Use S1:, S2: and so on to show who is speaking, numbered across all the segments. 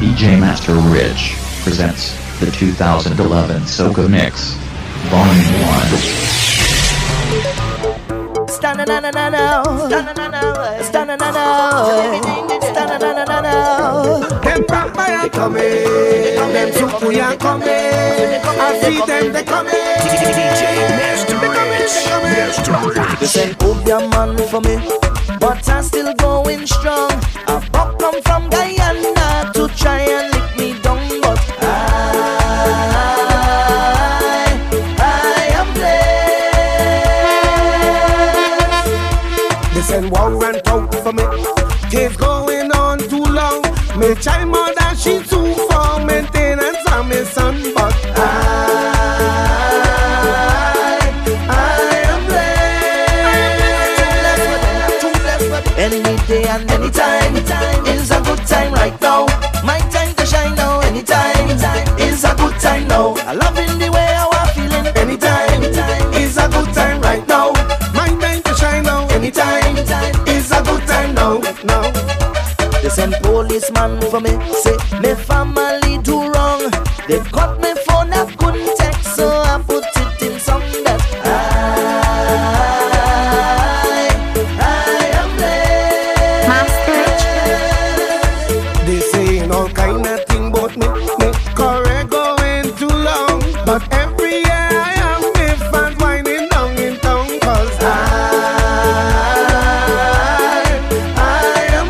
S1: DJ Master Rich presents the 2011 Soca Mix, Volume 1.
S2: Them vampire coming, them Sukuya coming, I see them they coming. DJ Master Rich,
S3: They send Obeah man for me, but I'm still going strong. I've come from Guyana to try and lick me down, but I am blessed.
S2: they send war and talk for me. Things going on too long. Me try more than she too for maintenance on me son, but I am blessed.
S3: Any day and any time is a good time right now. My time to shine now. Anytime is a good time now. I love in the way how I'm feeling.
S2: Anytime is a good time right now. My time to shine now. Anytime is a good time now. Now.
S3: They send policeman for me. Say me family do wrong. They cut me phone, I couldn't text, so I put it in song that I am blessed.
S2: They saying all kind of thing about me. Me correct going too long, but every year I am me fan winding down in town, cause I am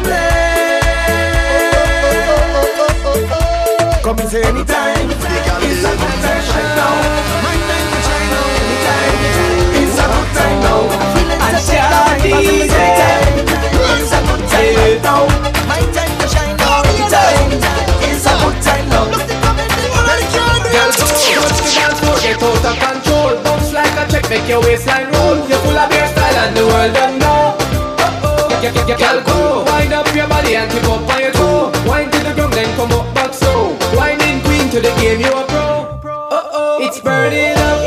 S2: blessed. Come and say anytime is a good time right now. My time to shine now. Anytime is a good time now.
S3: And Shadi is a good time right now. My time to shine now. Anytime is a good time now. Look, they come in the
S4: Girl, go, touch the dance floor, get out of control. Bounce like a check, make your waistline roll. You're full of your style and the world don't know. Girl, go, wind up your body and keep up on your toe. Wind to the ground, then come up back slow. Winding queen to the game, you a pro. It's burning up.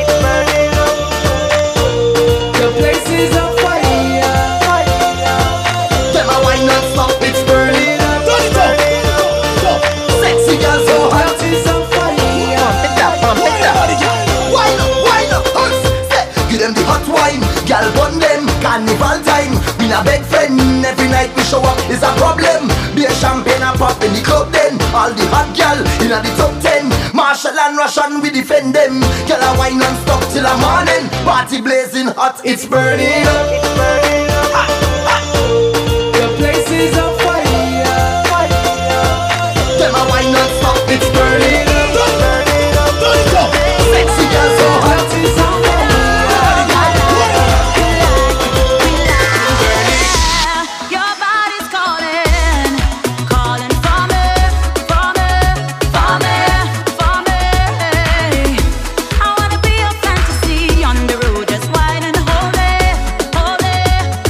S4: The place is on fire.
S2: Them a wine non-stop.
S4: It's burning up.
S2: Sexy girls so
S4: The
S2: hot.
S4: house is on fire.
S2: Wine up, say, give them the hot wine. Girl, bun them, carnival time. We na beg friend, every night we show up is a problem. Be a champagne and pop in the club then. All the hot girl in the top 10. Marshall and Russian, we defend them. Girl, a wine non-stop till the morning. Party blazing hot, it's burning up.
S4: The place is on fire.
S2: Them a wine non-stop, it's burning up. Sexy girls so hot.
S4: House is on fire.
S5: Your body's calling, calling for me, for me, for me, for me. I wanna be a fantasy on the road, just wine and hold me, hold me,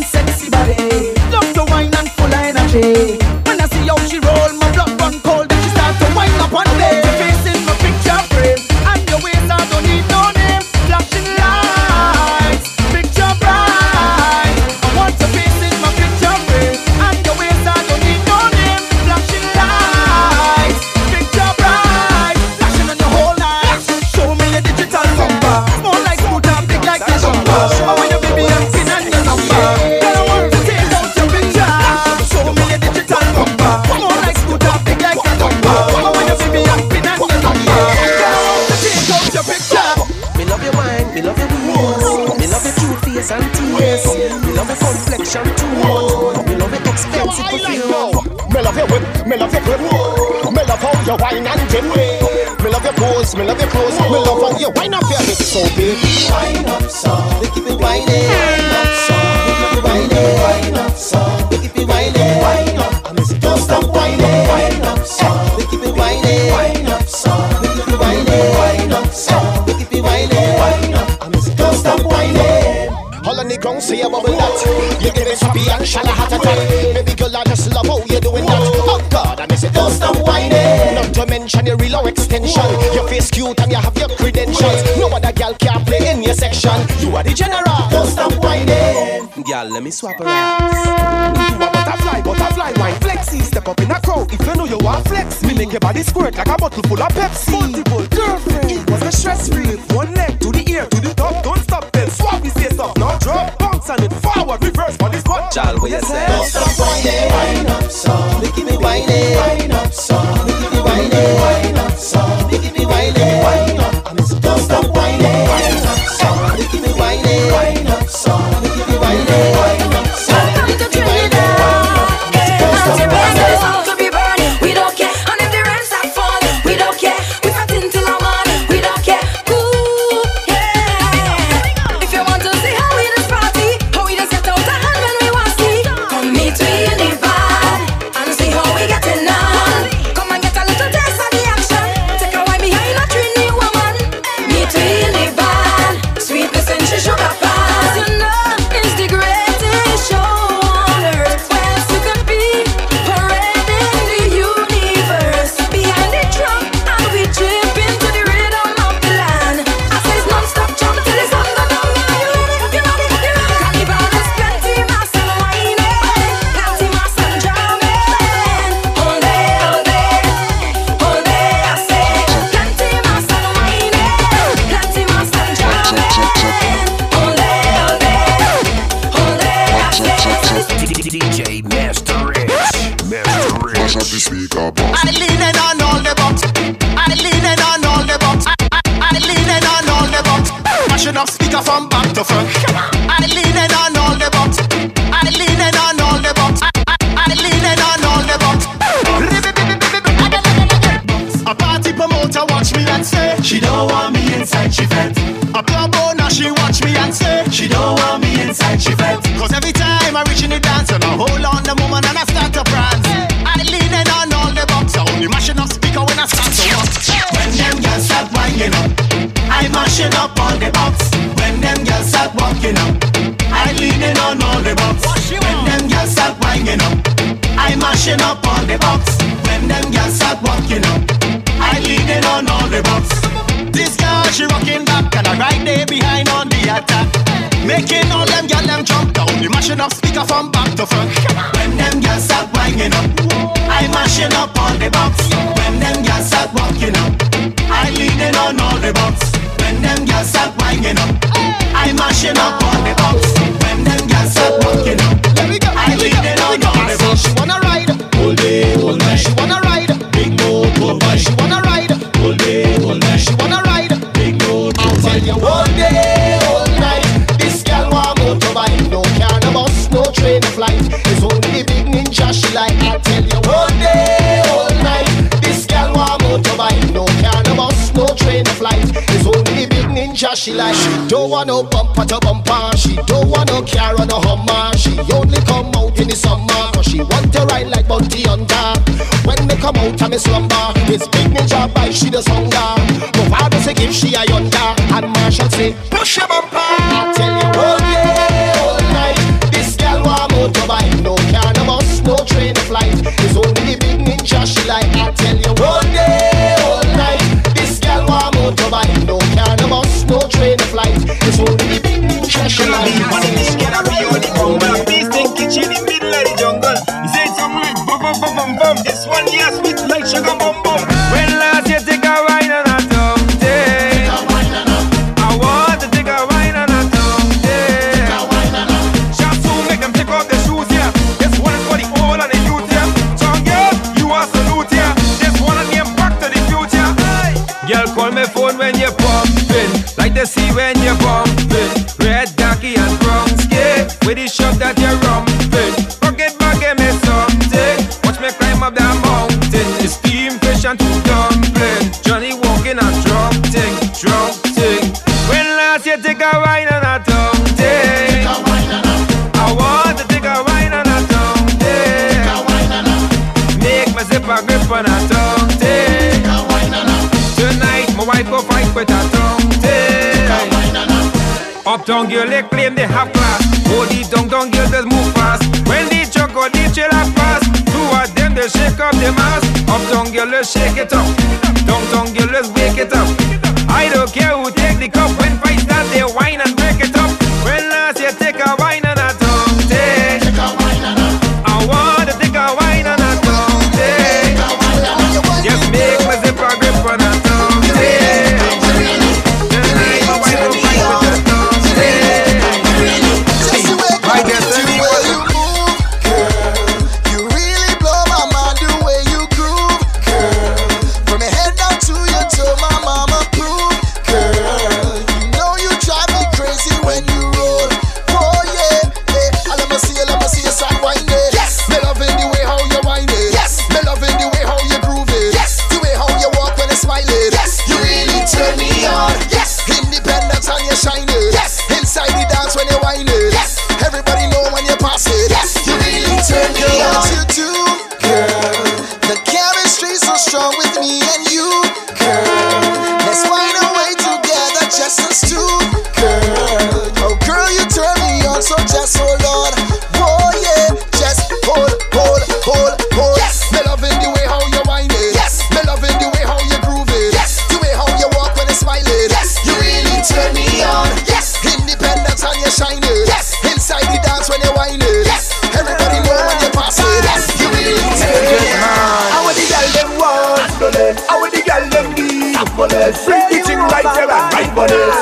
S3: and sexy body. Love to wine and full of energy. When I see how she roll, my blood run cold. Then she start to wind up on me. Your face in my picture frame, and your waist I don't need no name. Flashing lights, picture bright. I want your face in my picture frame, and your waist I don't need no name. Flashing lights, picture bright. Flashing on your whole life. Show me your digital number. Small like scooter, big like the jumper. I want your baby and pin and your number. Girl, I want to take out your picture. Show me your digital number. Small like scooter, big like the jumper. I want your baby and pin and your number. Girl, I want to take out your picture.
S6: Me love your wine, me love your waist. Me love your cute face and teeth. Me love your complexion too. Me love your expensive perfume.
S7: Me love your whip, me love your grip. Me love how you wine and dim. Me love your pose, me love your clothes. Me love how you wine up your hips so big.
S3: Wine up, so
S6: We keep it whining.
S3: wine up, so
S6: We keep it whining.
S3: wine up, so
S6: We keep it whining.
S3: wine up.
S6: I miss it.
S3: Don't stop whining. Wine up, so
S6: We keep it whining.
S3: wine up, so
S6: We keep it whining.
S3: wine up, so
S6: We keep it whining.
S3: wine up.
S6: I miss it.
S3: Don't stop whining.
S7: All on the ground, say you bubble that. You get it happy and shall a heart attack. Baby girl, I just love how you doing that. Oh God, I miss it.
S3: Don't stop whining.
S7: Not to mention your real or extension. Your face cute and you have your credentials. No other girl can play in your section. You are the general.
S3: Don't stop whining.
S6: Girl, let me swap around.
S7: You a butterfly, butterfly wine flexy. Step up in a crowd if you know you are flex. Me make your body squirt like a bottle full of Pepsi. Multiple girlfriend, it was a stress free. One leg to the ear, to the top. Don't stop then swap, we say stop. Now drop, bounce and it forward, reverse, body squat.
S6: Child, what you say?
S3: Don't stop whining. Wine up, so
S6: We keep it whining.
S3: wine up, so
S6: We keep it whining.
S3: wine up, so
S6: We keep it whining.
S3: wine up.
S6: I miss it.
S3: Don't stop whining. Wine up, so
S6: We keep it whining.
S3: wine up, so
S6: We keep it whining.
S3: wine up, so
S5: Welcome to Trinidad. To be burning, we don't care. And if the rain start falling, we don't care. We fight until our morning, we don't care. Ooh, yeah. If you want to see how we just party, how we just get out of hand when we want to see, come meet me in the van and see how we getting on. Come and get a little taste of the action. Take a while behind a Trini woman. Meet me in the van, sweetness and sugar pass. You know it's the greatest show on earth. Where else you could be? Parading the universe. Behind the drum and we chip into the rhythm of the land. I says non-stop jump till the sun go down. Are you ready? You ready? You ready? Carnival is plenty mass and whining, plenty mass and jamming. All day, all day, all day. I say plenty mass and whining, plenty mass and jamming. All day, all day, all day. I say.
S6: DJ Master Rich. Master Rich.
S8: Mash up the speaker box.
S7: I leaning on all the box. I leaning on all the box. I leaning on all the box. Mashing up speaker from back to front. I leaning on all the box. I leaning on all the box. I leaning on all the box. A party promoter watch me and say
S3: She don't want me inside, she fed.
S7: a club owner she watch me and say
S3: She don't want me inside, she fed.
S7: cause every time I reach in the dance and I hold on the woman and I start to prance. I leaning on all the box. I only mashing up speaker when I start to walk.
S3: When them girls start winding up, I mashing up all the box. When them girls start walking up, I leaning on all the box. When them girls start winding up, I mashing up all the box. When them girls start walking up, I leaning on all the box.
S7: This girl she rocking back and I right there behind on the attack. Making all them girl them jump down. The mashing up speaker from back to front.
S3: When them girls start winding up, I mashing up all the box. When them girls start walking up, I leaning on all the box. When them girls start winding up, I mashing up all the box. When them girls start walking up,
S7: Let me go.
S3: I leaning on all the box.
S7: She wanna ride.
S3: All day, all night.
S7: She wanna ride.
S3: Big boat, all night.
S7: She wanna ride.
S3: All day, all night.
S7: She wanna ride.
S3: Big boat, all
S7: Tell
S3: night.
S7: you all day, all night. This girl want motorbike, no car, no bus, no train, no flight. It's only the big ninja she like. I tell you all day, all night. This girl want motorbike, no car, no bus, no train, no flight. It's only the big ninja she like. She don't want no bumper to bumper. She don't want no car or no Hummer. She only come out in the summer, cause she want to ride like Bounty Hunter. When they come out of me slumber, this big ninja bike she does hunger. My father say give she a yonder, and Marshall say push your bumper. I tell you all day, all night. This girl
S8: to see when you're bumping. Red, darky and brown skin. With the shot that you're rumping. Forget my give me something. Watch me climb up that mountain. The steam fish and two dumpling. Johnny walking and drunk ting. When last you take a wine and a tongue ting. I want to take a wine and a tongue ting. Make my zip a grip on a tongue ting. Tonight my wife go fight with a tongue ting. Uptown girl they claim they have class. Oh the downtown girls just move fast. When the truck or the trailer pass, two of them they shake up the mass. Uptown girl let's shake it up. Downtown girl let's wake it up. I don't care who take the cup. When fight start they whine and break it up. When last you take a wine and a tongue take. I want to take a wine and a tongue take. Just make my zip a grip on a tongue take. Tonight my wife will fight with a tongue take. I guess
S7: the way you move, girl, you really blow my mind. The way you groove, girl, from your head down to your toe, my mama prove, girl. You know you drive me crazy when you roll. Oh yeah, yeah. Let me see you start whining. Yes, me loving the way how you whine it. Yes, me loving the way how you groove it. Yes, the way how you walk when you smile it. Yes, you really turn me on. Yes, independence and you shine it. Yes, inside the dance when you whine it. Yes, everybody know when you pass it. Yes, you really turn me on. What you do, girl? The chemistry's so strong with me and you, girl. Let's find a way together, just us two, girl. Oh, girl, you turn me on, so just hold on. Oh yeah, just hold. Yes, me loving the way how you whine it. Yes, me loving the way how you groove it. Yes, the way how you walk when you smile it. Yes, you really turn me on. Yes, independence and you shine it. Yes, inside the dance when you whine it. Yes, everybody know when you pass it. Yes, you really turn me on.
S3: How the girl them want? How the girl them need? Bring the thing right there and right on it.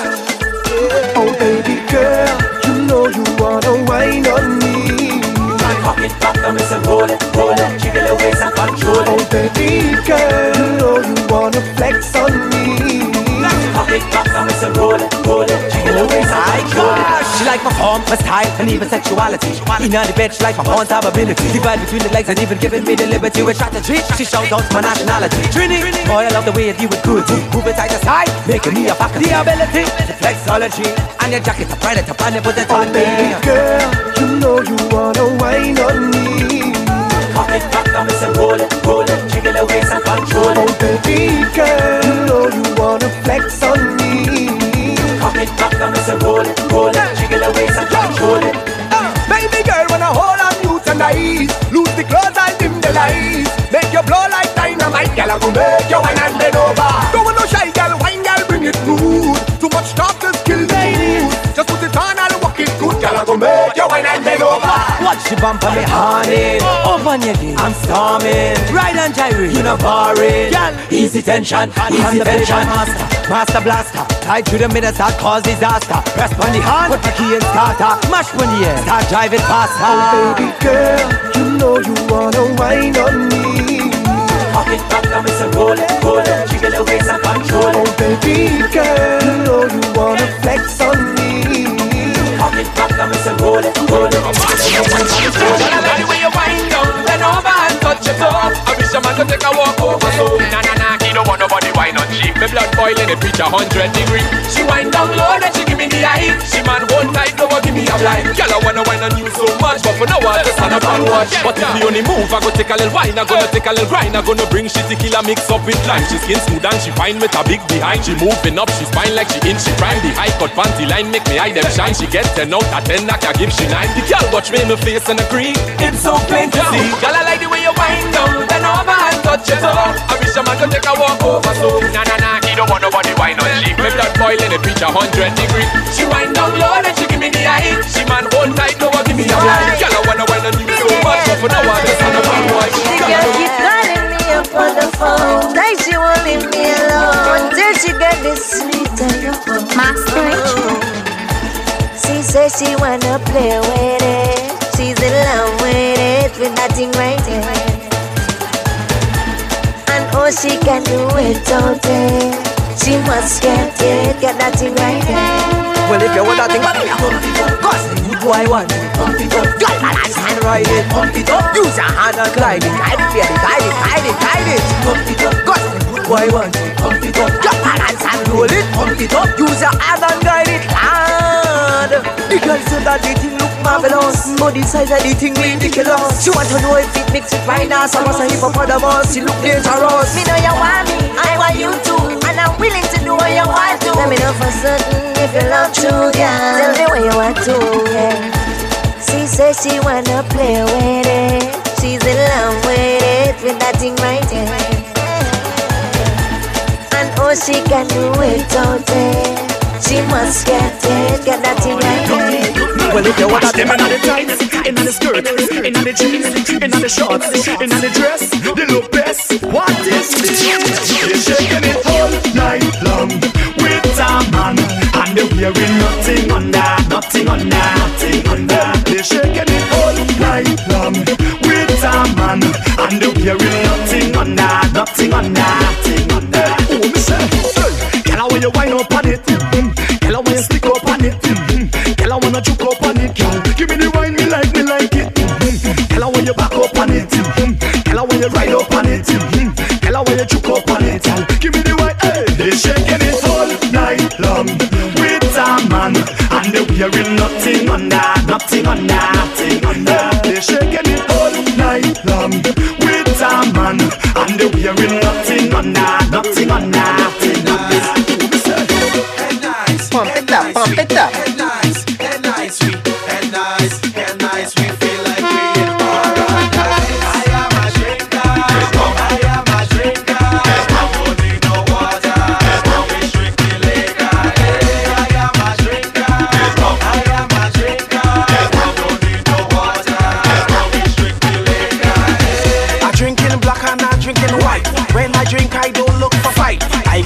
S3: Oh baby girl, you know you wanna whine on me.
S9: Cock it back and listen, roll it, jiggle the waist and control it.
S3: Oh baby girl, you know you wanna flex on me.
S9: Cock it back and listen, roll it, jiggle the waist and control it.
S10: She like my form, my style, and even sexuality. In the bed, she like my horns have ability. Divide between the legs and even giving me the liberty with strategy. She shouts out my nationality. Trini, boy, I love the way you do it good. Move it side to side, making me a back of the ability. The flexology, and your jacket, to ride it up and you put it on me.
S3: Baby girl, you know you wanna whine on me.
S9: Cock it back and listen, roll it, jiggle the waist and control it.
S3: Oh baby girl, you know you wanna flex on me.
S9: Cock it back and listen, roll it, jiggle the waist and control it.
S3: Baby girl, when I hold on you tonight, lose the clothes and dim the lights. Make you blow like dynamite, girl, I go make you wine and bend over. Don't want no shy girl, wine girl, bring it smooth. Too much talk just kill the mood. Just put it on and walk it good, girl, I go make you wine and bend over.
S10: Watch the bumper me honey, open your gate, I'm storming. Ride and gyrate, you know boring. Girl, easy tension, easy tension. Master blaster, tied to the middle, start cause disaster. Press on the hand, put the key in starter. Mash when the air, start driving faster.
S3: Oh baby girl, you know you wanna whine on me.
S9: Cock it back and listen, roll it, jiggle the waist and control it.
S3: Oh baby girl, you know you wanna flex on me.
S9: Cock it back and listen, roll it, jiggle the waist and control it.
S8: I like the way you wind down, bend over and touch your toe. I wish a man to take a walk over so. Nah, he don't want nobody wine on cheap. Me blood boiling, it reach 100 degrees. She wind down low, then she give me the eye. She man hold tight, no one give me a blind. Girl, I wanna wine on you so much, but for now I just stand up and watch. But if the only move, I go take a little wine, I gonna take a little grind, I gonna bring shit tequila mix up with lime. She skin smooth and she fine with a big behind. She moving up, she fine like she in, she prime. The high cut panty line make me eye them shine. She get 10 out of 10, I can give she 9. The girl watch me in my face and agree, it's so plain to see. Girl, I like the way you wind down, bend over and touch your toe. I wish a man could take a walk over so. Nah, he don't want nobody wine on cheap. Me blood boiling, it reach 100 degrees. She wind down low, then she give me the eye. She man hold tight, no one give me a blind. Girl, I wanna wine on you so much, but for now I just stand up and watch.
S11: The girl keep calling me up on the phone, like she won't leave me alone until she get this sweet telephone. Master She says she wanna play with it. She's in love with it, with that thing right here. And oh, she can do it all day. She must get it, get that thing right there.
S10: Well, if you want that thing, cause the good boy want it. Girl, balance and ride it. Use your hand and glide it. Guide it, baby, guide it, guide it, guide it. Cause the good boy want it. Girl, balance and roll it. Use your hand and guide it, lad. The girl said that the thing look marvelous, but the size of the thing ridiculous. She want to know if it mix with rhinoceros. I was a hippopotamus, she look dangerous.
S11: Me know you want me, I want you too, and I'm willing to do what you want to. Let me know for certain if you love true, yeah. Tell me what you want to, yeah. She says she wanna play with it. She's in love with that thing right there. And oh, she can do it out there. She must get it, get that thing right there.
S3: Well, if you want that them in the tights, in the skirt, in the jeans, in the shorts, in the dress, they look best. What is this? They're shaking it all night long with a man, and they're wearing nothing under, nothing under, nothing under. They're shaking it all night long with a man, and they're wearing nothing under, nothing under, nothing under. Oh, me say, girl, I want you wind up on it. Girl, I want you stick up on it. Girl, I wanna juke up on it, girl. Give me the wine, me like it. Girl, I want you back up on it. Girl, I want you ride up on it. Girl, I want you juke up on it, girl. Give me the wine, hey. They shaking it all night long with a man, and they wearing nothing under, nothing under, nothing under. They shaking it all night long with a man, and they wearing nothing under, nothing under, nothing under.
S10: Pump it up, pump it up.
S3: Head nice, we feel like we in paradise. I am a drinker, I am a drinker. I don't need no water, we strictly liquor. I am a drinker, I am a drinker. I don't need no water, we strictly liquor. I drink in black and I drink in white. When I drink, I don't look for fight. I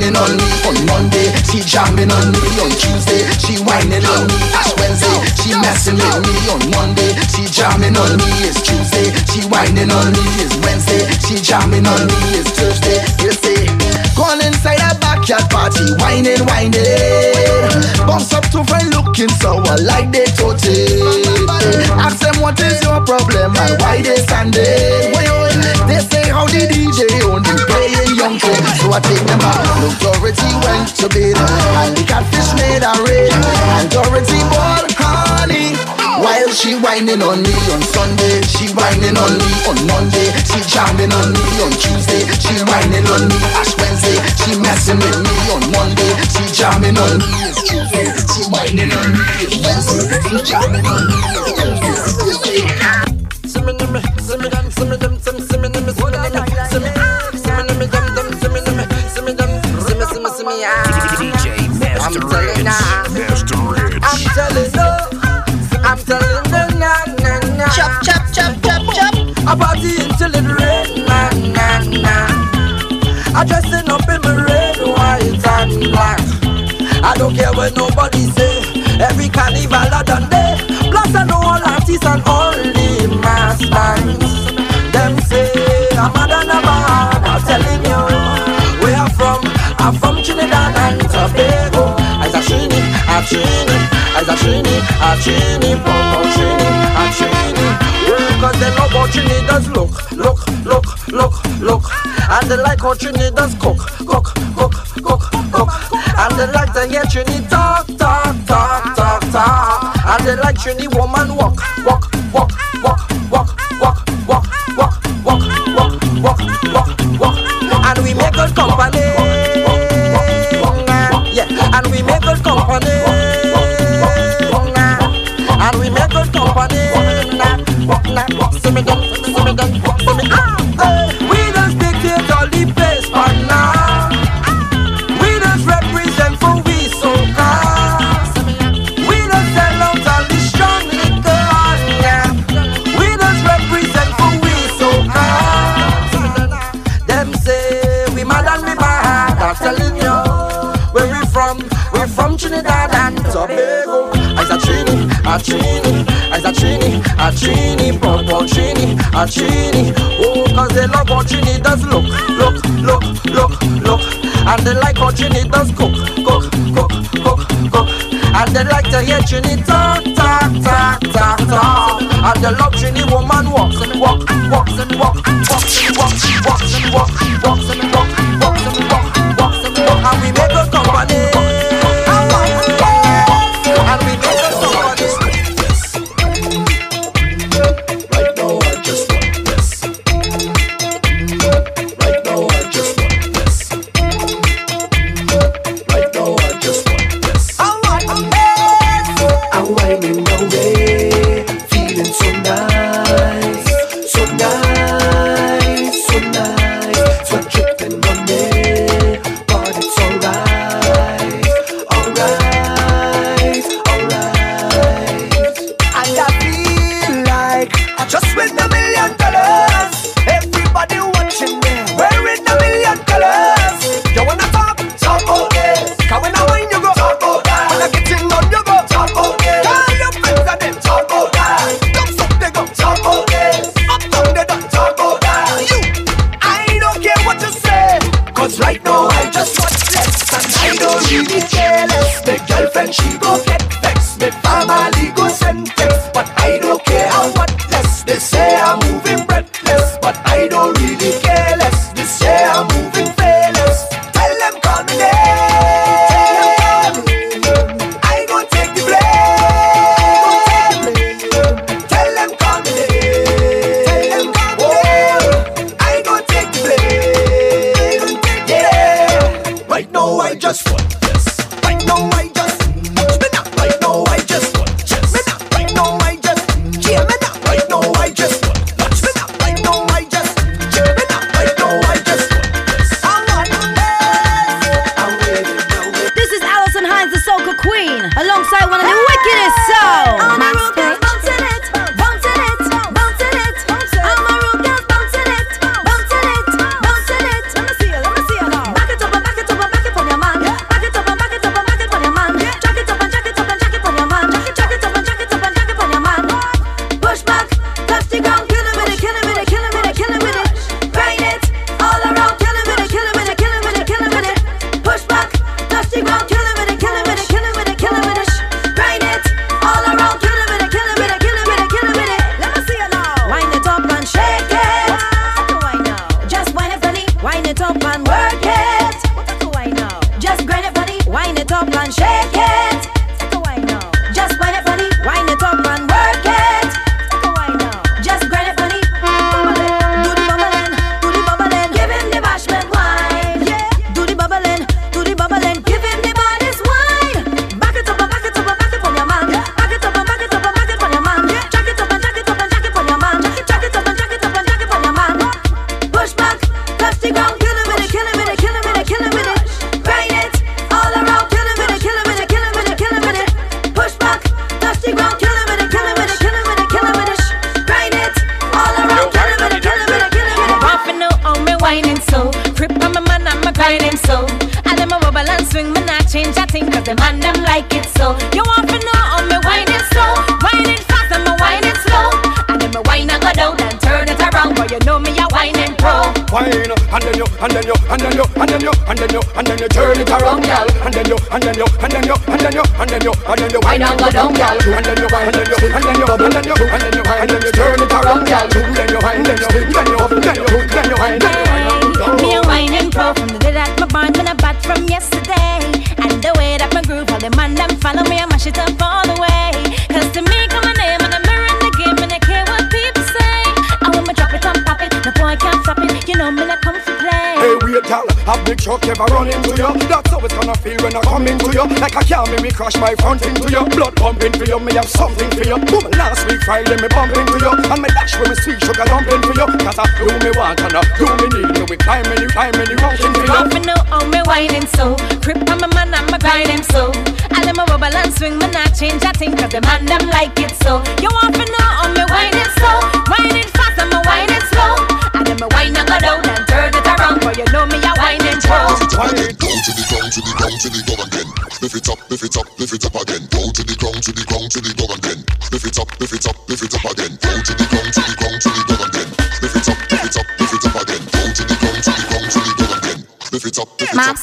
S2: whining on me on Monday, she jamming on me on Tuesday, she whining on me. Ash Wednesday, she messing with me on Monday, she jamming on me. It's Tuesday, she whining on me. It's Wednesday, she jamming on me. It's Thursday, you say, gone inside a backyard party, whining, bounce up to friend looking sour like they tote. Ask them what is your problem and why they standing. They say how the DJ only playing young kids. So I take them out. Look, Dorothy went to bed and the catfish made a raid. And Dorothy bought honey while she whining on me on Sunday. She whining on me on Monday. She jamming on me on Tuesday. She whining on me Ash Wednesday. She messing with me on Monday. She jamming on me Tuesday. She whining on me Wednesday. She jamming on me Tuesday.
S3: I'm telling you, nah. Chop, chop, chop, chop, chop. I party until it rain, nah. I dressing up in my red, white and black. I don't care what nobody say. Every carnival I done day. Plus I know all artists and all the masters. Them say I'm mad and I'm bad. I'm telling you where I'm from Trinidad and Tobago. As a Trini, Popo Trini. Cause they know how Trini does look. And they like how Trini does cook. And they like to hear Trini talk. And they like Trini woman walk. And we make good company. Yeah, and we make good company. And we make good company. See me done. We just dictate all the place, but now we just represent for we soca. We just sell out all the strong liquor, yeah. We just represent for we soca. Them say we mad and we bad. I'm telling you, where we from? We're from Trinidad and Tobago. A Trini, Popo Trini. Oh, cause they love how Trini does look. And they like how Trini does cook. And they like to hear Trini talk. And they love Trini woman walk. And we make a company.
S5: it so. You want to know how me wine it slow, wine it fast and me wine it slow. And then me wine and go down and turn it around, but you know me a whining pro.
S12: Wine and then you turn it around, girl. And then you wine and go down, girl. And then you turn it around, girl. Then you wine.
S5: Me a whining pro from the day that my bond been a bat from yesterday. And the way that my groove, all the man them follow me, I mash it up all the way. Cause to me come a name and a mirror in the game, and I care what people say. I want me drop it and pop it, no boy can't stop it. You know me not come for play.
S12: Hey wait girl, a big truck ever run into you. That's how it's gonna feel when I come into you. Like a car me crash my front into you. Blood pumping for you, me have something for you. Boom, last week Friday me bumping for you. And me dash with me sweet sugar dumpling for you. Cause I do me want and I do me need me. We climbing you rocking for you.
S5: Want to know how me whining so. Crip on my man and my grinding so. I let me wobble and swing, me not change a thing. Cause the man them like it so. You want to know how me whining so. Whining fast and me whining slow. And then me whine and go down and turn it around, but you know me a whining pro.
S13: Go to the ground, to the ground, to the ground, to the ground again. Lift it up, lift it up, lift it up again. Go to the ground, to the ground, to the ground again. Lift it up, lift it up, lift it up again. Go to the ground, to the ground, to the ground again. Lift it up, lift it up, lift it up again. Go to the ground, to the ground, to the ground again. Lift it up, lift it up.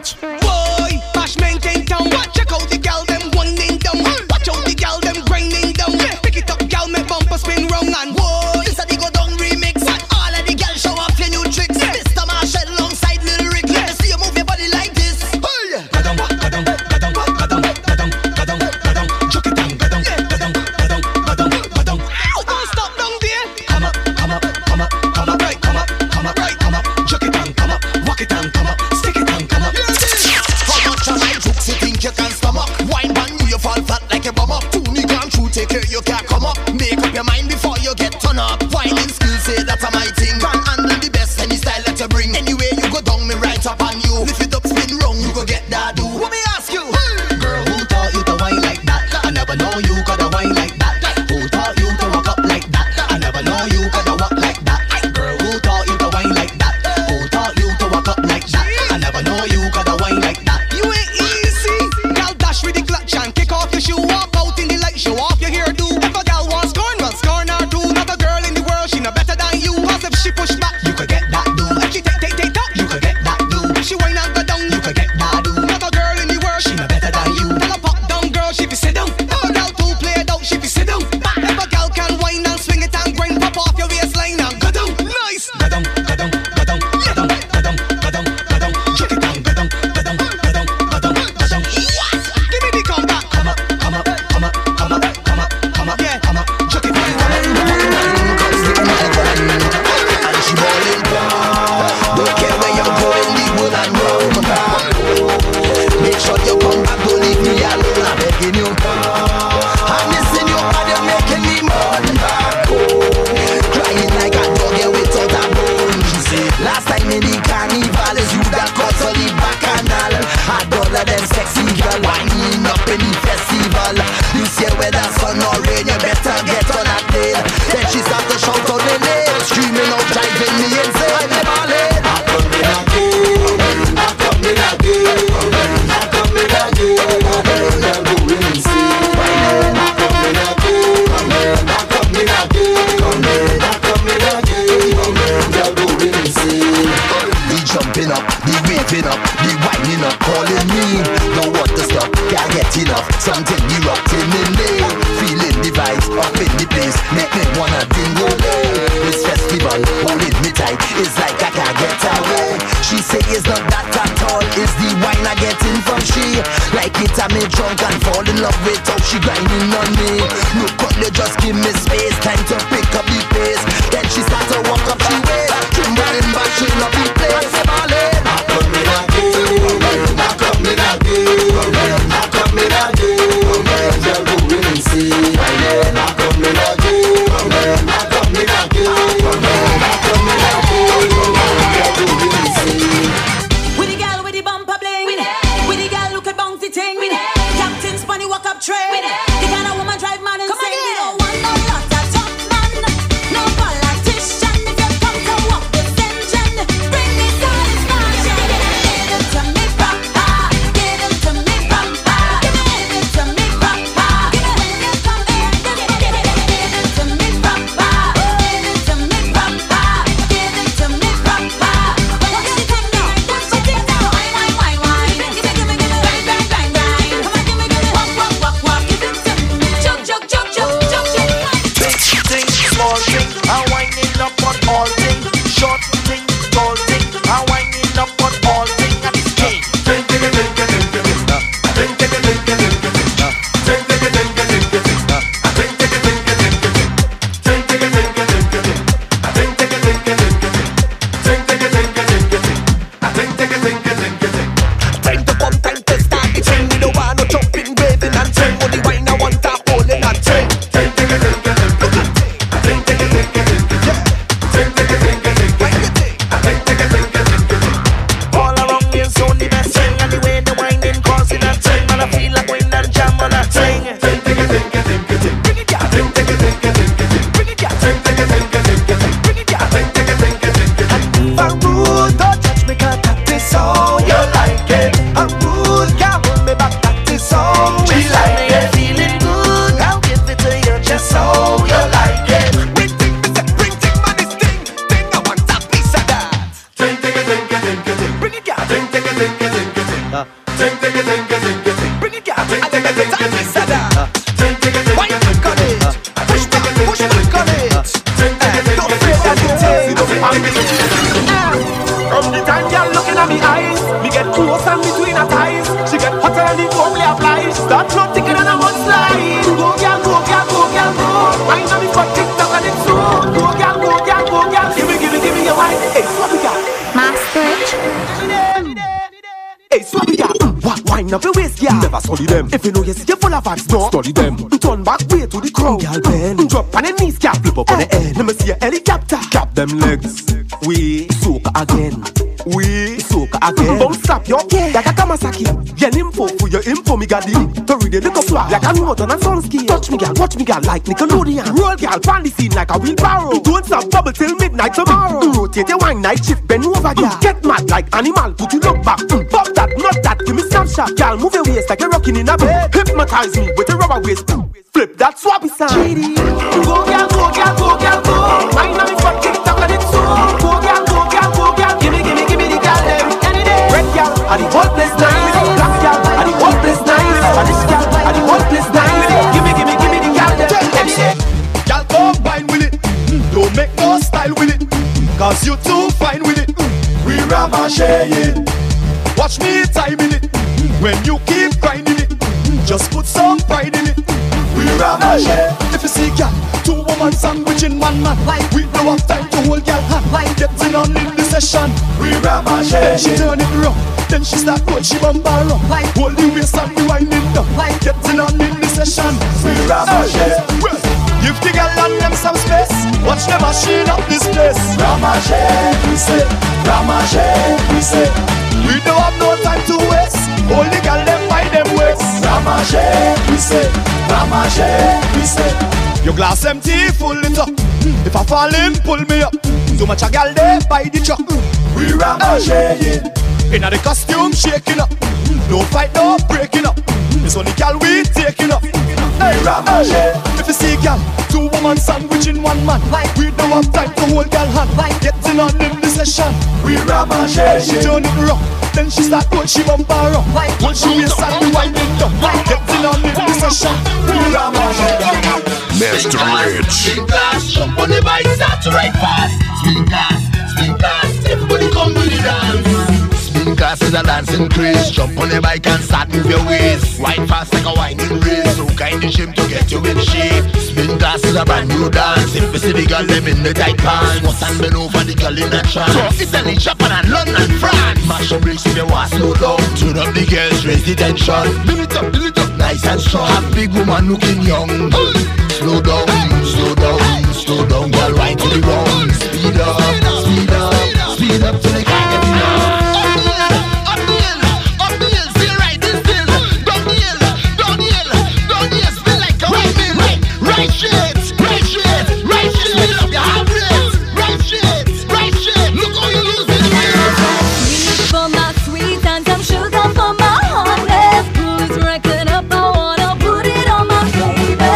S14: Boy, bash maintain town. Check out the gal them winding down. Watch out the gal them grinding down. Pick it up, gal, make bumper spin round and whoa, this a the go down remix. All of the gal show off your new tricks. Mr. Marshall alongside Lil Rick. Let me see you move your body like this. Hey, gadam, gadam, gadam, gadam, gadam, gadam, gadam. Chuck it down, gadam, gadam, gadam, gadam, gadam. Don't stop down there. Come up, come up, come up, come up, right, come up, come up, right, come up. Chuck it down, come up, walk it down, come up, stick it down, come up. How much of my jokes you think you can stomach? Wine band you fall flat like a bum up. 2 milligram true, take care you can't come up. Make up your mind before you get turn up. Whining skills say that's my thing. Can handle the best any style that you bring. Anyway you go down, me right up on you. Lift it up, spin wrong, you go get that do. Let me ask you, girl, who taught you to whine like that? I never know you coulda whine like that. Who taught you to walk up like that? I never know you coulda walk like that. Girl, who taught you to whine like that? Who taught you to walk up like that? I never know you coulda whine like that. You ain't easy. Gal dash with the clutch and kick off your shoe. Walk out in the light, show off your hairdo. If a gal wants scorn, well scorn her too. Not a girl in the world, she no better than you. Cause if she push back, you could get that do. If she take up, you could get that do. If she whine and go down, you could get that do. Not a girl in the world, she no better than you. Tell a pop down girl, she fi sit down. If a gal too play it out, she fi sit down. If a gal can whine and swing it and grind, pop off your waistline and go down. Nice. Go down, go down, go down, go down, go down, go down, go down. Chuck it down, go down, go down, go down, go down, go down. Yes. Give me the comeback. Come up, come up, come up, come up, come up, come up, yeah, come up. Chuck it down.
S2: And she ballin', don't care where you're going, leave one and roam. Make sure you come back, don't leave me alone. I'm begging you. I'm missing you, but you're making me mourn. Crying like a dog without a bone. She say, last time in the carnival is you that caused all the bacchanal. I don't let them sexy girl winding up in the festival. You say whether sun or rain, you better get on that plane. Then she start to shout on the name, screaming out, driving me insane. I'm balling. I come in again, I come in again, I come in again. I'm going insane. I come in again, I come in again, I come in again. I'm going insane. The jumping up, the waving up, the winding up, calling me. Don't want to stop, can't get enough. Something erupting in me. Feeling the vibes up in the place, make me wanna dingle. This festival holding me tight, it's like I can't get away. She say it's not that at all, it's the wine I get in from she. Like it I me drunk and fall in love with how she grinding on me. No cutlet, just give me space, time to pick up the pace. Then she start to walk up she waist, trembling back, she love the place. I come in again, I come in again, I come in again. You're going insane. I come in again, I come in again, I come in again. You're going insane.
S5: With the gal with the bumper bling, with the gal look at bouncy ting, Captain Spanny walk up train. The kind of woman drive man insane. You don't want no lot of top man, no politician. If you come to walk this engine,
S15: study them. If you know you see you full of facts, no, study them. Turn back way to the crowd, girl bend. Drop on the knees, girl flip up on the end. Let me see a helicopter. Cap them legs. We soak again. We soak again. Don't stop your care. Like a Kamasaki. Yell info for your info, me gaddy. To read the little swag like a Norton and Sunsky. Touch me, girl, watch me, girl, like Nickelodeon. Roll, girl, pan the scene like a wheelbarrow. Don't stop bubble till midnight tomorrow. Rotate your wine night shift, bend over, girl. Get mad like animal, put you look back. Pop that, not that, give me snapshot. Girl, move your waist like you're rocking in a bed. Hypnotize me with a rubber waist. Flip that swabby sound. Go, girl, go, girl, go, girl, go. Mine on me front, kick it up and it's so. Go, girl, go, girl, go, girl. Give me the girl them any day. Red girl, and the whole place nice. Black girl, and the whole place nice. Spanish girl, and the whole place nice. Give me the girl them any day.
S12: Girl, combine with it. Don't make no style with it. Cause you too fine with it. We ramache it. Watch me timing it. When you keep grinding it, just put some pride in it. We ramache. If you see girl, 2 woman sandwich in one man. We don't have time to hold girl hand. Getting on in the session. We ramache. She turn it rough, then she start going, she bump her up. Hold the waist and we wind it up. Getting on in the session. We ramache. Give the girl and them some space. Watch them machine up this place. Ramache, we say. Ramache, we say. We don't have no time to waste. Hold the girl them by them waist. Ramache, we say. Ramache, we say. Your glass empty, full it up. If I fall in, pull me up. Too much a girl there by the truck. We ramache, yeah. Inna the costume shaking up. No fight, no breaking up. It's only girl we taking up. Hey, ramache. If you see girl, 2 woman sandwich in one man. We don't have time to hold girl hand. Getting on in the session. We ramache. She turn it rough, then she start going, she bump her up. When she waist and we wind it up. Getting on in the session. We ramache.
S13: Mr. Rich.
S16: Spin class, jump on the bike, start to ride fast. Spin class, everybody come to the dance. Spin class is a dancing craze. Jump on the bike and start move your waist. Ride fast like a winding race. So kind of shame to get you in shape. Spin class is a brand new dance. If you see the girl them in the tight pants, must and bend over the girl in a trance. So Italy, Japan and London, France. Mash your brakes if you want slow down. Turn up the girls, raise the tension. Build it up, nice and strong. Have big woman looking young. Slow down, slow down, slow down, girl, right to the ground. Speed up, speed up, speed up till they can't get enough. Up the hill, still riding still. Down the hill, spin like a windmill. Right shit, speed up your heart rate. Right shit, look how you lose it.
S5: Sweet for my sweet and some sugar for my honey. Who's racking up? I wanna put it on my baby.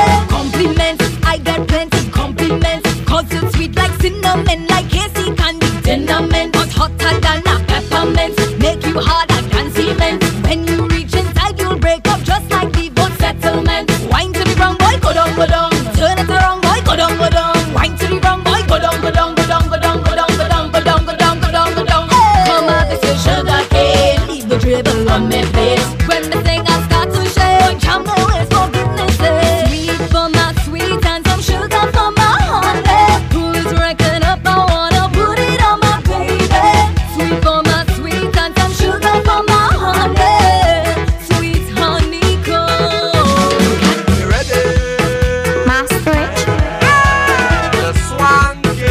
S5: I get plenty compliments. Cause you're sweet like cinnamon, like Casey candy. Cinnamon, but hotter than a peppermint. Make you harder than cement. When you reach inside, you'll break up just like the boat settlement. Wine to the wrong boy, go down, go down. Turn it around, boy, go down, go down. Wine to the wrong boy, go down, go down, go down, go down, go down, go down, go down, go down, go down, go down. Come on, this is sugar cane. Leave the dribble on me, please. When the thing I start to shake, come the waist for goodness sake. Sweet for my sweet and some sugar for my honey. Who's racking up? I wanna put it on my baby. Sweet for my sweet and some sugar for my honey. Sweet honeycomb.
S8: You ready?
S11: Master Rich.
S8: The swanky.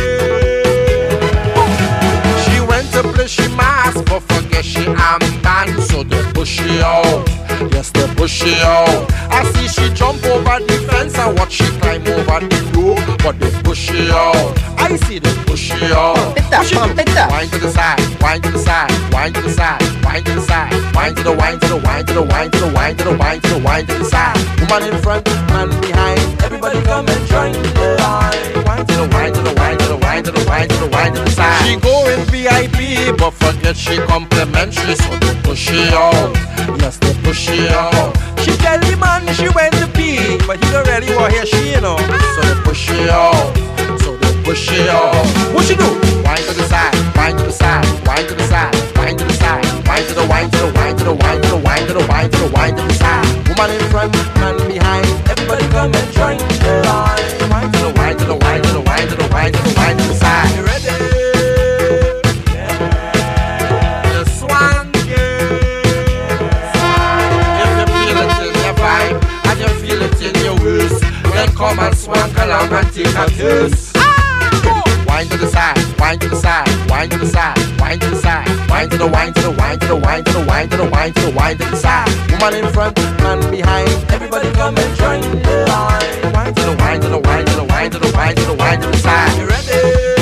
S8: She went to play she mask, but forget she am banned. So they push she out. Yes, they push she out. I see she jump over the fence and watch she climb over the roof, but they push she out. I see them push she out. Push it. Wind to the side, wind to the side, wind to the side, wind to the side, wind to the wind to the wind to the wind to the wind to the wind to the wind to the side. Woman in front, man behind. Everybody come and join the line. Wind to the wind to the wind to the wind to the wind to the wind to the side. She go in VIP, but forget she complimentary, so they push she out. Yes, they push she out. She tell the man she went to pee, but he don't really want to hear she, you know. So they push she out. So they push she out. What she do? Wind to the side, wind to the side, wind to the side, wind to the side, wind to the wind to the wind to the wind to the wind to the wind to the wind to the side. Woman in front, man behind. Everybody come and join the line. Wind to the wind to the wind to the wind to the wind to the wind to the side. You ready? Yeah. The swan game. If you feel it
S17: come and swank along and take a taste. Wine to the side, wine to the side, wine to the side, wine to the side, wine to the wine to the wine to the wine to the wine to the wine to the wine to the side. Woman in front, man behind, everybody come and join the line. Wine to the wine to the wine to the wine to the wine to the wine to the side. You ready?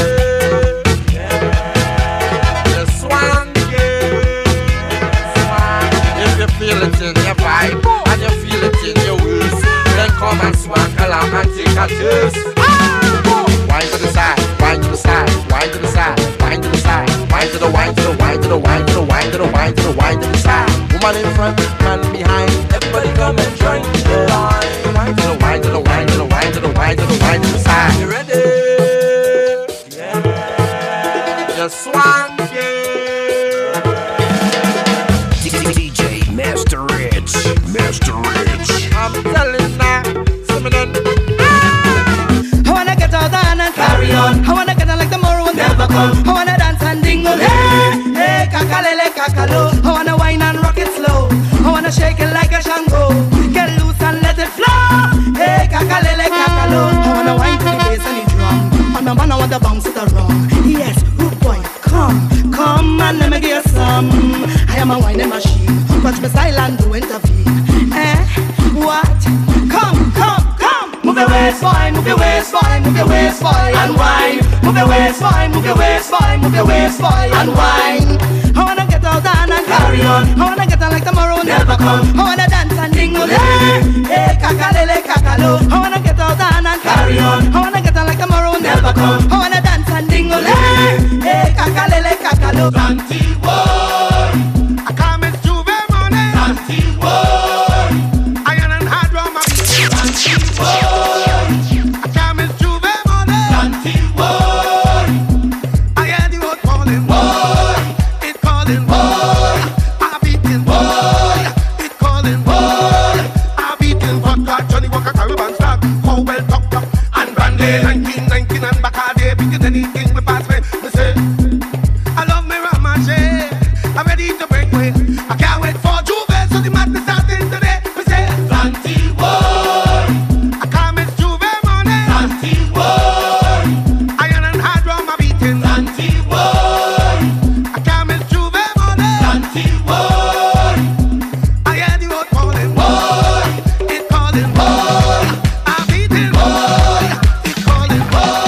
S17: Yeah. Just swank it, swank. If you feel it in your vibe and you feel it in your waist, then come and swank along and take a taste. Wine to the side, wine to the side, wine to the side, wine to the side, wine to the wine to the wine to the wine to the wine to the wine to the wine to the side. Woman in front, man behind, everybody come and join the line. Wine to the wine to the wine to the wine to the wine to the wine to the side. You ready? Yeah. Just swank it.
S18: DJ Master Rich, Master Rich.
S17: I'm telling now, Simon.
S3: Carry on. I wanna get on like tomorrow will never come. I wanna dance and dingle. Hey, hey, kakalele, kakalo. I wanna wine and rock it slow. I wanna shake it like a Shango. Get loose and let it flow. Hey, kakalele, kakalo. I wanna wine to the bass and the drum. And the man I wanna bounce it around. Yes, good boy, come and let me get some. I am a whining machine. Watch my style and do intervene. What? Come. Move your waist, boy, move your waist, boy, move your waist, boy, and wine. Move your waist, boy, move your waist, boy, move your waist, boy, and wine. I wanna get out and carry on. I wanna get on like tomorrow never come. I wanna dance and dingle. Hey, hey, kakalele, kakalo. I wanna get out and carry on. I wanna get on like tomorrow never come. I wanna dance and dingle. Hey, hey, kakalele, kakalo.
S16: Santi boy, I come and do them on it. Santi boy, iron and hard drum. Santi boy. Anything we pass me, me say I love me Ramache. I'm ready to break away. I can't wait for Juve, so the madness starting today. Me say Santi boy, I can't miss Juve money. Santi boy, iron and hard drum a beating. Santi boy, I can't miss Juve money. Santi boy, I hear the road calling. Boy, it calling. Boy, I'm beating. Boy, it calling. Boy.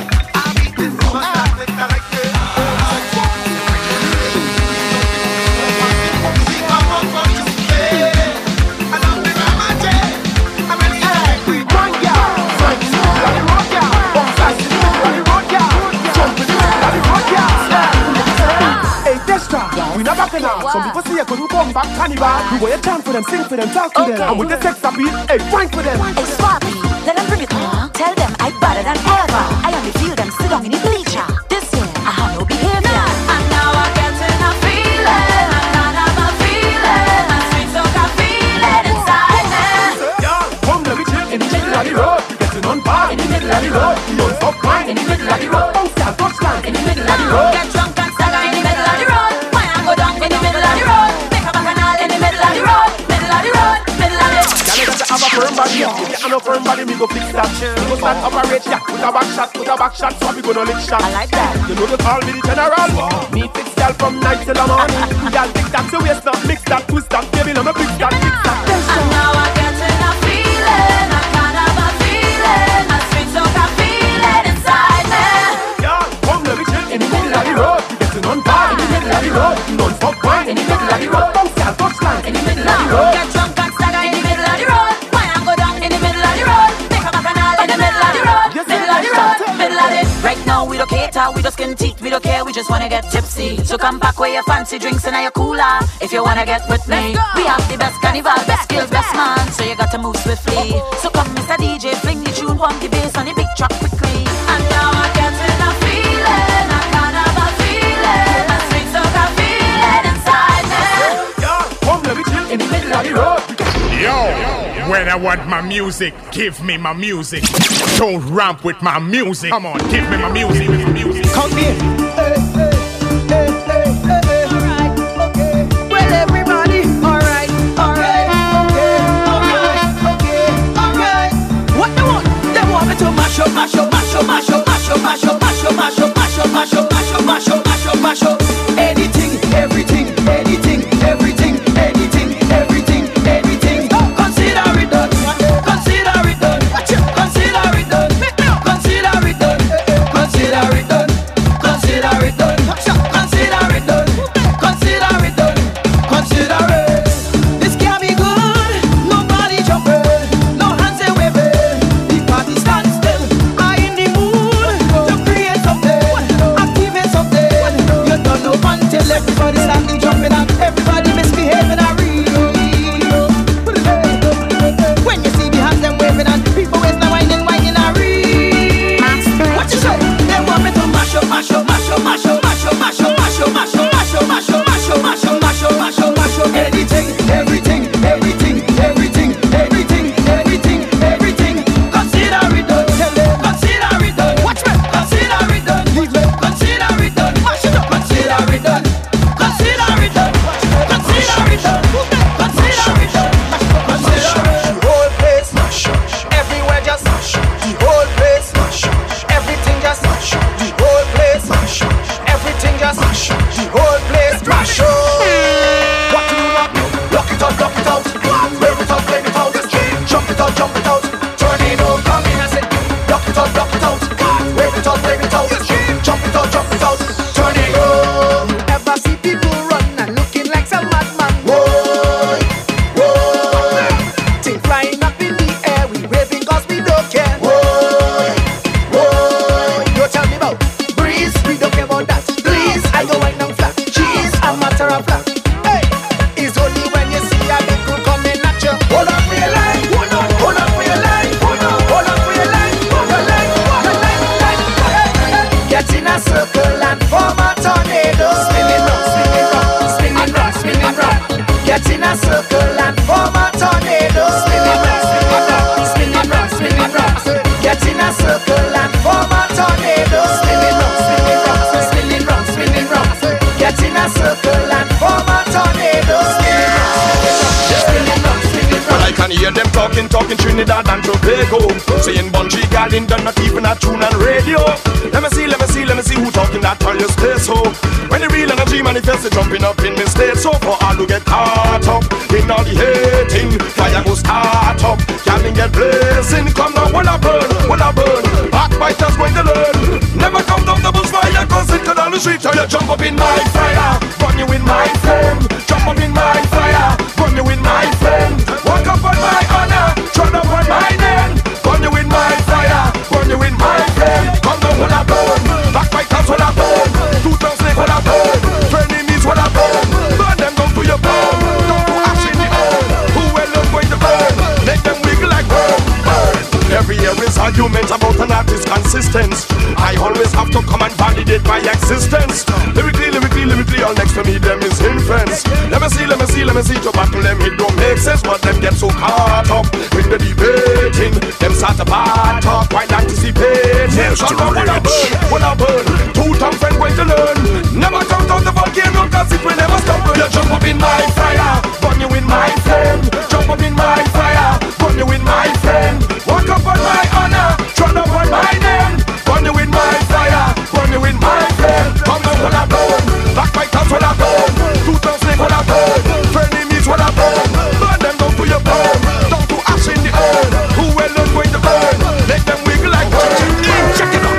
S15: Some people say you couldn't come back carnival. We go a chant for them, sing for them, talk to them. And with the sex appeal, hey, wine for them.
S11: Hey, Swappy, let them bring it on. Tell them I'm better than ever. I only feel them sit down in the bleacher. This year, I have no behavior. And now I'm getting a feeling. I can't have a feeling. My sweet soul can feel it inside me.
S15: Yeah, come let me chill in the middle of the road. You getting on bar in the middle of the road. You don't stop crying in the middle of the road. Bounce down, touchline in the middle of the road.
S11: Get drunk and stagger in the middle of the road. Go down in the middle of the road. Make a bacchanal in the middle of the road. Middle of the road, middle of the road.
S15: Y'all got to have a firm body. If you have a firm body, me go fix that. We go start operate, yeah. Put a back shot, so we gonna lick shot.
S11: I like that.
S15: You know they call me the general. Me fix y'all from night till the morning. Y'all think that's the waste, not mix that, twist that. Baby, let me fix that, fix that.
S11: And now I'm getting a feeling. I can't have a feeling. My sweet soul can feel it inside me.
S15: Yeah, come let me chill in the middle of the road. You getting on bar in the middle of the road. You don't stop crying in the middle of the road. Bounce down, touchline in the middle of the road.
S11: Get drunk and stagger in the middle of the road. Why not go down in the middle of the road? Make a bacchanal in the middle of the road. Middle of the road, middle of the. Right now we don't cater, we don't skin teeth, we don't care, we just wanna get tipsy. So come back with your fancy drinks and your cooler. If you wanna get with me, we have the best carnival, best skills, best man. So you got to move swiftly. So come Mr. DJ, fling the tune, pump the bass on the big track quickly. And now I'm getting a feeling, I can't have a feeling. My sweet soul can feel it inside me.
S15: Yeah, come let me chill in the middle of the road.
S19: Yo, when I want my music, give me my music. Don't ramp with my music. Come on, give me my music.
S3: Come here. Alright, okay. Well, everybody, alright, okay. What you want? jump it out. Tornado coming, I said, block it out, wave it out, jump it out, tornado. You ever see people run and looking like some madman? Whoa, whoa, things flying up in the air, we raving 'cause we don't care. Whoa, whoa, you tell me about breeze, we don't care about that. Please, I go right down flat. Cheese, a matter of fact. Hey, it's only when you see a big crew coming at you. Hold up for your life, hold up for your life, hold up for your life, hold your life. Get in a circle and form a tornado. Spinning rock, spinning rock, spinning rock, spinning rock. Get in a circle and form a tornado. Spinning rock, spinning rock, spinning rock, spinning rock. Get in a circle and form a tornado. Spinning rock, spinning rock, spinning rock, spinning rock. Get in a circle and form a tornado. Spinning rock, spinning rock.
S15: Well, I can hear them talking Trinidad and Tobago, saying Bungie gal in done not even a tune on radio. Let me see who talking that tell you stay so. When the real energy manifests, jumping up in mistake. So for all who get caught up in all the hating, fire go start up, can't get blazing. Come now, when I burn, backbiters going to learn. Never come down the bushfire, 'cause it could on the street. So you jump up in my fire, burn you in my flame. Jump up in my fire, burn you in my flame. Walk up on my honor, tread up on my name. Burn you in my fire, burn you in my flame. Come down when I burn, backbiters when I burn, two-tongue snake when I burn, frenemies when I burn. Burn them down to your burn, down to ash in the earth. Who will I'm going to burn? Make them wiggle like burn. Every year is argument about an artist's consistence. I always have to come and validate my existence. Lyrically, all next to me, them is infants. Let me see, to battle them, it don't make sense. But them get so caught up in the debating. Them start to bat up while anticipating. Shut up when I burn, two-tongue friend going to learn. Never count out the volcano, 'cause it will never stop. You jump up in my fire, burn you in my flame. Jump up in my fire, burn you in my flame. Walk up on my honor, tread up on my name. Burn you in my fire, burn you in my flame. Come down when I burn, backbiters when I burn, two-tongue snake when I burn, frenemies when I burn. Burn them down to your burn, down to ash in the earth. Who will learn going to burn? Make them wiggle like burn. Check it out.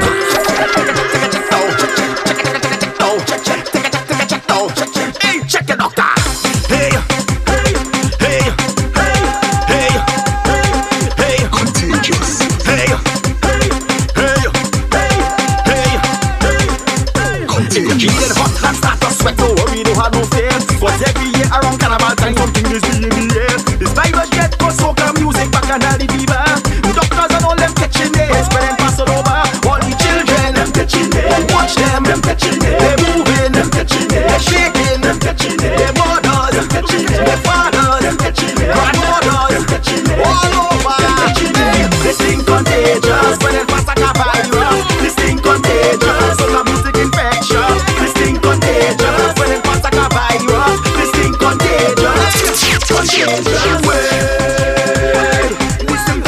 S15: Check it out. Hey, hey, hey, hey, hey, hey, contagious. Hey, hey, hey, hey, hey, contagious. Get hot and start to sweat, so worry, don't have no fear. 'Cause every year around Carnival time, something is in the air. This virus get for soca music back under the fever. The doctors and all them catching it, spreading pass it over. All the children, them catching it. Watch them catching it. They're moving, them catching it. They're shaking, them catching it. Their mothers, them catching it. Their fathers, them catching it. Grandmothers, them catching it. All over, them catching it. This thing contagious, when it pass like a virus. This thing contagious, soca music infection. This thing contagious, when it pass like a virus. This thing contagious, contagious. Way, we still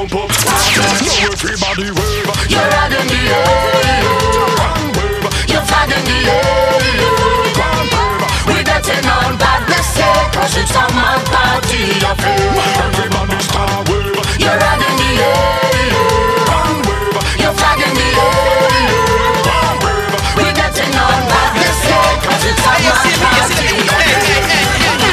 S18: jump up. Now everybody wave.
S2: You're out in the air. You're flag in the air. We're getting on bad mistake, cause it's a mad party affair.
S18: Everybody start wave.
S2: You're out in the air. You're flag in the air. We're getting on bad mistake, cause it's a mad party affair.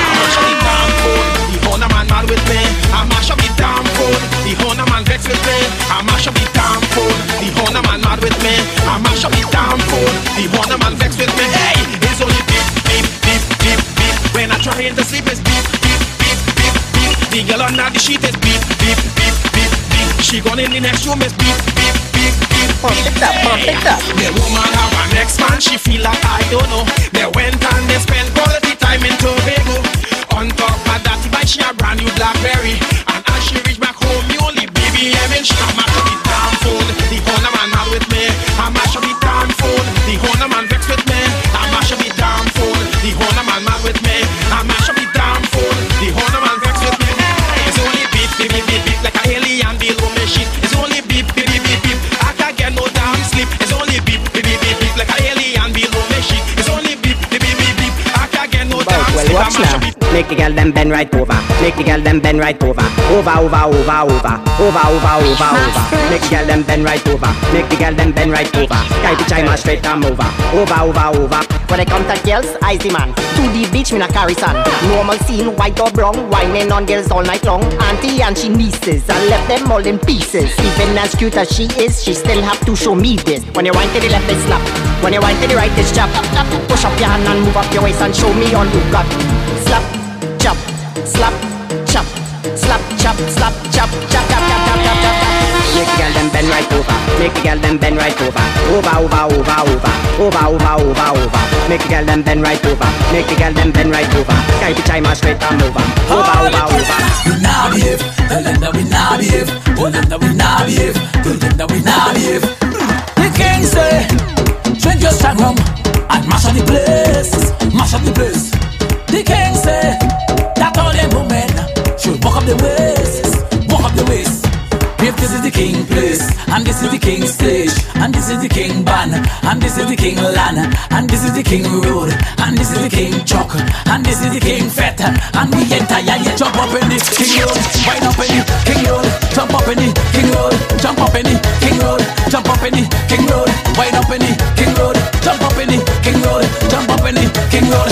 S20: The Honda man mad with me, I mash up the damn phone. The Honda man vex with me, I mash up the damn phone. The Honda man mad with me, I mash up the damn phone. The Honda man vex with me, hey, it's only beep, beep, beep, beep, beep. When I try to sleep, it's beep, beep, beep, beep, beep. The girl under the sheet is beep, beep, beep, beep, beep. She gone in the next room is beep, beep, beep, beep. Pump it up, pump it up. The woman have an ex-man, she feel like I don't know. They went and they spent quality time in Tobago. On top of that, buy she a brand new BlackBerry. And as she reach back home, the only BBM in she a mash up the damn phone. The Honda man mad with me, I mash up the damn phone. The Honda man vex with me, I mash up the damn phone. The Honda man mad with me, I mash up the damn phone. The Honda man vex with me, it's only beep, beep, beep, beep, beep. Like a alien below me shit. It's only beep, beep, beep, beep, beep. I can't get no damn sleep. It's only beep, beep, beep, beep, beep. Like a alien below me shit. It's only beep, beep, beep, beep, beep. I can't get no damn sleep.
S10: Watch now. Make the girl them bend right over. Make the girl them bend right over. Over, over, over, over. Over, over, over, over. Make the girl them bend right over. Make the girl them bend right over. Guy the chima straight come over. Over, over, over. When I come to girls, I the man. To the beach, me na carry son. Normal scene, white or brown. Whining on girls all night long. Auntie and she nieces, I left them all in pieces. Even as cute as she is, she still have to show me this. When you wind to the left, it's slap. When you wind to the right, it's chop. Push up your hand and move up your waist and show me all you got. Slap, chop, slap, chop, slap, chop, slap, chop, chop, chop, chop, chop, chop, chop. Make the girl them bend right over. Make the girl them bend right over. Over, over, over, over. Over, over, over, over. Make the girl them bend right over. Make the girl them bend right over. Guy the chima straight come over. Over, over, over.
S21: We nah behave. Tell them that we nah behave. Tell them that we nah behave. Tell them that we nah behave. The king say, drink your strong rum and mash up the place. Mash up the place. The king say that all them women should walk up the waist. Walk up the waist. If this is the king place, and this is the king stage, and this is the king band, and this is the king land, and this is the king road, and this is the king truck, and this is the king fete, and we enter and you jump up in the king road, wind up in the king road, jump up in the king road, jump up in the king road, jump up in the king road, wind up in the king road, jump up in the king road, jump up in the king road.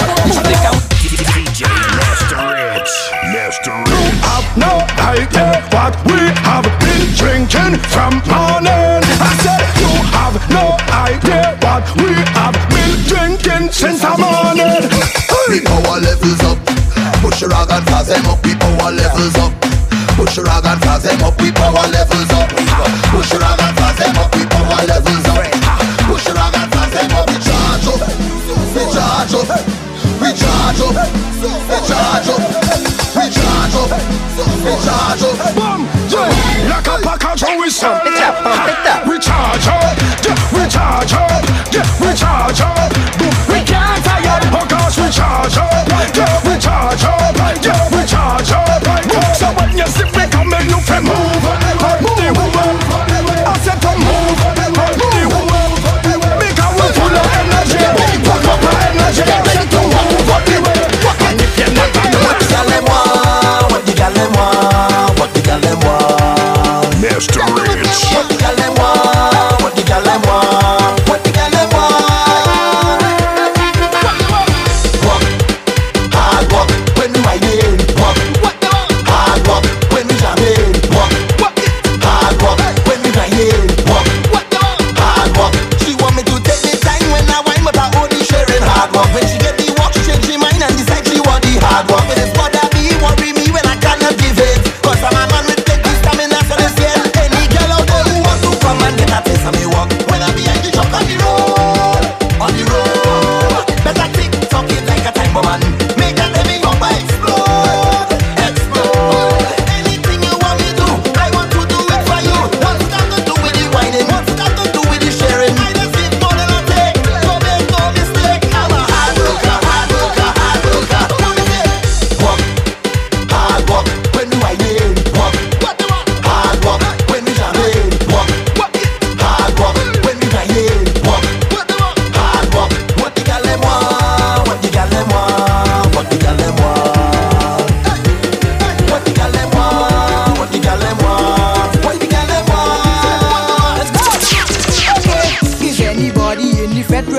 S18: DJ Master Rich. Master Rich.
S12: You have no idea what we have been drinking from morning. I said you have no idea what we have been drinking since the morning.
S2: We power levels up. Push your rag and fast them up. We power levels up. Push your rag and fast them up. We power levels up. Push your rag and fast them up. We power levels up. Push your rag and fast them up. We charge up. We charge up. We charge up. We charge up. We charge up. We charge up.
S12: Boom, yeah, like a package of wisdom. We charge up. Yeah, we charge up. Yeah, we charge up. We can't tire. Oh gosh, we charge up. Yeah, we charge up. Yeah, we charge up. So when you see me coming, you can move. The woman.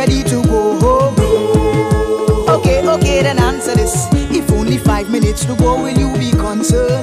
S3: ready to go home? Okay, okay, then answer this. If only 5 minutes to go, will you be concerned?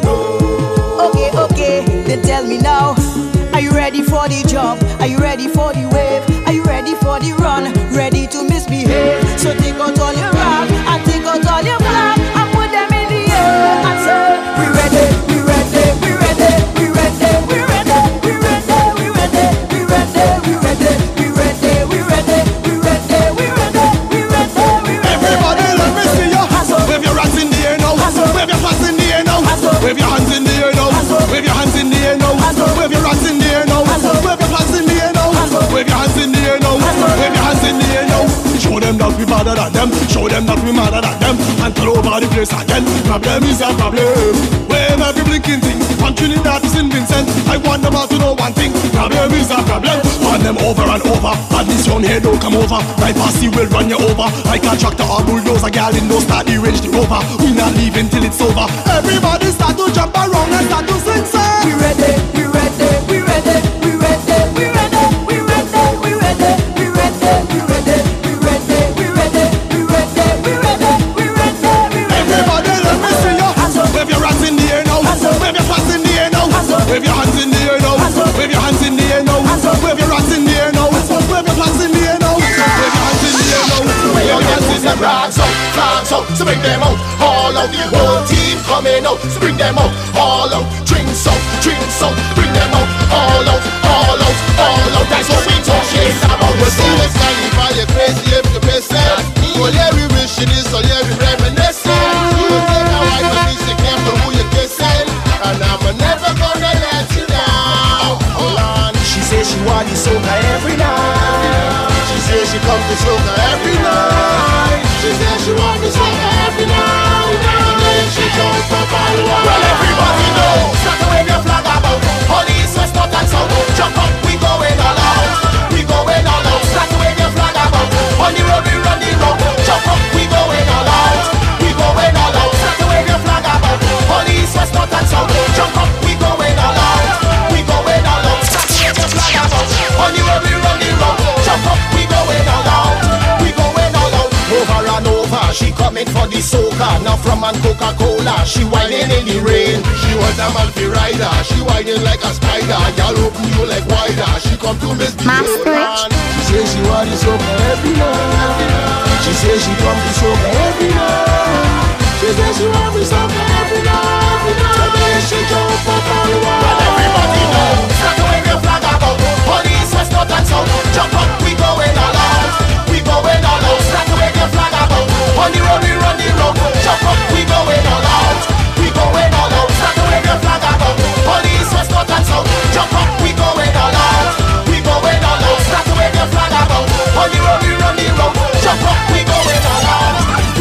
S3: Okay, okay, then tell me now. Are you ready for the job? Are you ready for the wave? Are you ready for the run? Ready to misbehave? So take out all your rap and take out all your flap and put them in the air and say, we ready, we ready, we ready, we ready, we ready, we ready, we ready, we ready, we ready, we ready, we ready, we ready, we ready, we ready, we ready.
S12: Everybody, let me see you. Wave your hands in the air now. Wave your hands in the air now. Wave your hands in the air now. Wave your hands in the air now. Wave your hands in the air now. Wave your hands in the air now. Wave your hands in the air now. Wave your hands in the air now. Show them that we better than them. Show them that we madder than them. And all over the place again. Problem is a problem. Wave every blinking thing. One Trinidad to St. Vincent. I want them all to know one thing. Problem is a problem. Run them over and over. At this round here don't come over. My posse will run you over. I can't track the bulldozer. Girl in no start the range to rover. We not leaving till it's over. Everybody start to jump around and start to sing.
S3: We ready, we ready, we ready, we ready, we ready, we ready, we ready, we ready, we ready, we ready, we ready, we ready, we ready, we ready.
S12: Everybody let me see you. Wave your hands in the air now. Wave your hands in the air now. Wave your hands in the air now. Wave your hands in the air now. Wave your hands in the air now. Wave your hands in the air now. Wave your hands in the air now.
S16: Wave your hands in the air now. Flags out, so bring them out. All out, the whole team coming out. So bring them out. All out, drinks out, bring them out. All out, all out, all out. That's what we talking about.
S1: We'll see what's lying by your crazy if you miss it. All every wishing is all every reminiscing. You will take a wife and be secure for who you're kissing. And I'm never gonna let you down. Hold on.
S12: She says she want the soca every night.
S1: She says she come to soca every night. She says she want the soca every night. And then she jump up all the
S16: Well, everybody knows. Start to wave your flag about. Police, West, North and South. Jump up, we going all out. We going all out. Start to wave your flag about. On the road, we run the road. Jump up, we going all out. We going all out. Start to wave your flag about. Police, West, North and South. Jump up, we going all out. We going all out. Start to wave your flag about. On the road, we run the road. Jump up, we going all out. We going all out.
S1: Over and over, she coming for the soca. Now from and Coca-Cola, she whining in the rain. She was a multi rider, she whining like a spider. Y'all open you like wider. She come to miss the man.
S12: She says she want the soca every night. She says she come to soca every night. She says she want the soca every night. And then she jump up all the way.
S16: Well, everybody knows. Start to wave your flag about. Police, West, North and South. Jump up, we going all out. We going all out. Start to wave your flag about. On the road, we run the road. Jump up, we going all out. We going all out. Start to wave your flag about. Police, West, North and South. Jump up, we going all out. We going all out. Start to wave your flag about. On the road, we run the road. Jump up, we going all out.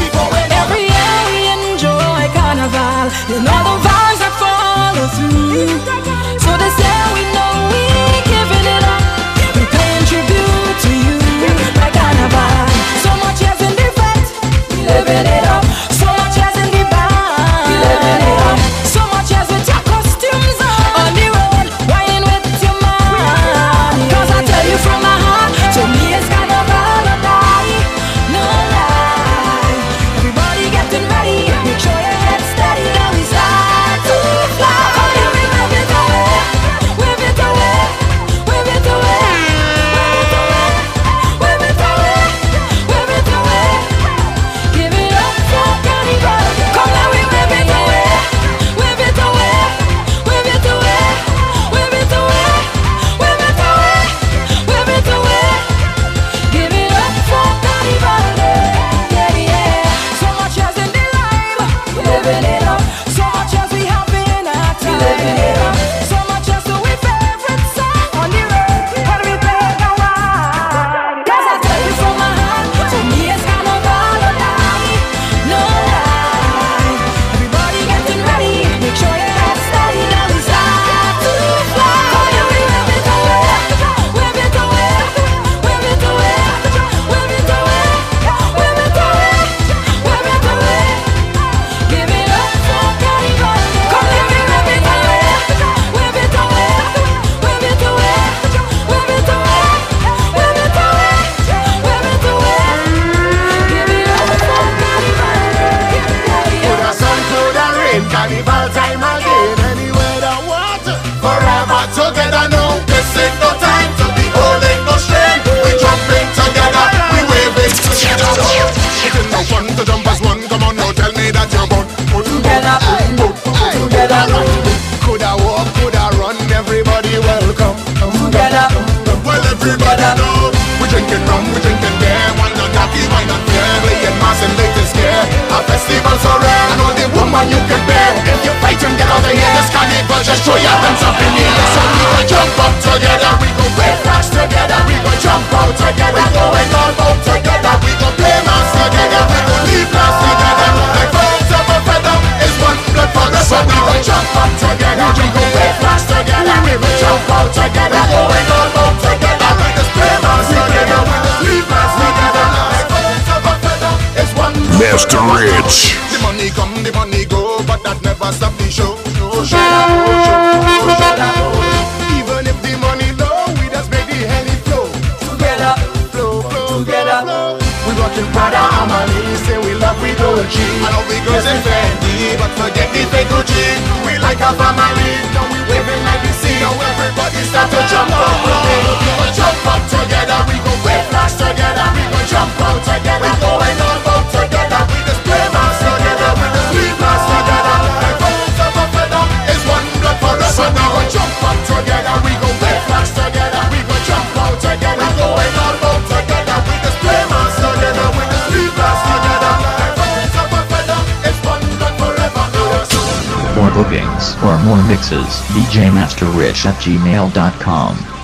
S18: Master Rich.
S1: The money come, the money go, but that never stop the show. No show, no show, no show. Even if the money low, we just make the henny flow. Together, flow, flow, together, flow. We rockin' Prada, Armani, say we love we Dolce. I know we girls and Fendi, but forget the fake Gucci. We like our family, now we waving like the sea. Now everybody start to jump up. We go jump up together, we go wave flash together. We go jump out together, we going all out together. We just play mass together, we just leave mass together. Like birds of a feather, it's one blood for us. So we go jump up together, we go wave flash together. We go jump out together, we going all out together. We just play mass together, we just leave mass together. Like birds of a feather, it's one blood forever.
S4: More bookings or more mixes, DJMasterRich@gmail.com.